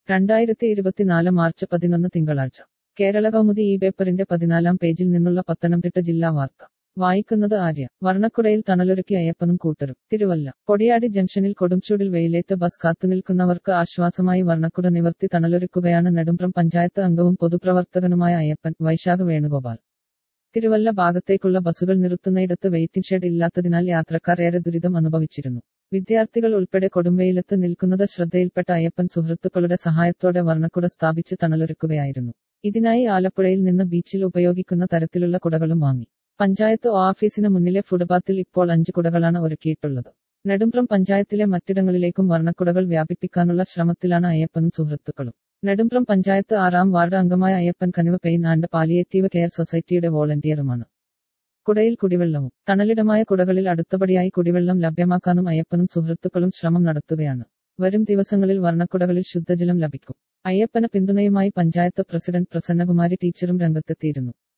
2024 March 11 തിങ്കളാഴ്ച കേരള കൗമുദി ഈ പേപ്പറിന്റെ 14-ാം പേജിൽ നിന്നുള്ള പത്തനംതിട്ട ജില്ലാ വാർത്ത വായിക്കുന്നത് ആര്യ. വർണ്ണക്കുടയിൽ തണലൊരുക്കി അയ്യപ്പനും കൂട്ടരും. തിരുവല്ല. കൊടിയാടി ജംഗ്ഷനിൽ കൊടുംചൂടിൽ വെയിലേറ്റ് ബസ് കാത്തുനിൽക്കുന്നവർക്ക് ആശ്വാസമായി വർണ്ണക്കുട നിവർത്തി തണലൊരുക്കുകയാണ് നെടുമ്പ്രം പഞ്ചായത്ത് അംഗവും പൊതുപ്രവർത്തകനുമായ അയ്യപ്പൻ വൈശാഖ് വേണുഗോപാൽ. തിരുവല്ല ഭാഗത്തേക്കുള്ള ബസുകൾ നിർത്തുന്നയിടത്ത് വെയിറ്റിംഗ് ഷെഡ് ഇല്ലാത്തതിനാൽ യാത്രക്കാർ ഏറെ ദുരിതം അനുഭവിച്ചിരുന്നു. വിദ്യാർത്ഥികൾ ഉൾപ്പെടെ കൊടുംവെയിലത്ത് നിൽക്കുന്നത് ശ്രദ്ധയിൽപ്പെട്ട അയ്യപ്പൻ സുഹൃത്തുക്കളുടെ സഹായത്തോടെ വർണ്ണക്കുട സ്ഥാപിച്ച് തണലൊരുക്കുകയായിരുന്നു. ഇതിനായി ആലപ്പുഴയിൽ നിന്ന് ബീച്ചിൽ ഉപയോഗിക്കുന്ന തരത്തിലുള്ള കുടകളും വാങ്ങി. പഞ്ചായത്ത് ഓഫീസിന് മുന്നിലെ ഫുട്പാത്തിൽ ഇപ്പോൾ 5 കുടകളാണ് ഒരുക്കിയിട്ടുള്ളത്. നെടുമ്പ്രം പഞ്ചായത്തിലെ മറ്റിടങ്ങളിലേക്കും വർണ്ണക്കുടകൾ വ്യാപിപ്പിക്കാനുള്ള ശ്രമത്തിലാണ് അയ്യപ്പനും സുഹൃത്തുക്കളും. നെടുമ്പ്രം പഞ്ചായത്ത് 6-ാം വാർഡ് അംഗമായ അയ്യപ്പൻ കനിവ് പെയിൻ ആൻഡ് പാലിയേറ്റീവ് കെയർ സൊസൈറ്റിയുടെ വോളണ്ടിയറുമാണ്. കുടയിൽ കുടിവെള്ളവും. തണലിടമായ കുടകളിൽ അടുത്തപടിയായി കുടിവെള്ളം ലഭ്യമാക്കാനും അയ്യപ്പനും സുഹൃത്തുക്കളും ശ്രമം നടത്തുകയാണ്. വരും ദിവസങ്ങളിൽ വർണ്ണക്കുടകളിൽ ശുദ്ധജലം ലഭിക്കും. അയ്യപ്പന് പിന്തുണയുമായി പഞ്ചായത്ത് പ്രസിഡന്റ് പ്രസന്നകുമാരി ടീച്ചറും രംഗത്തെത്തിയിരുന്നു.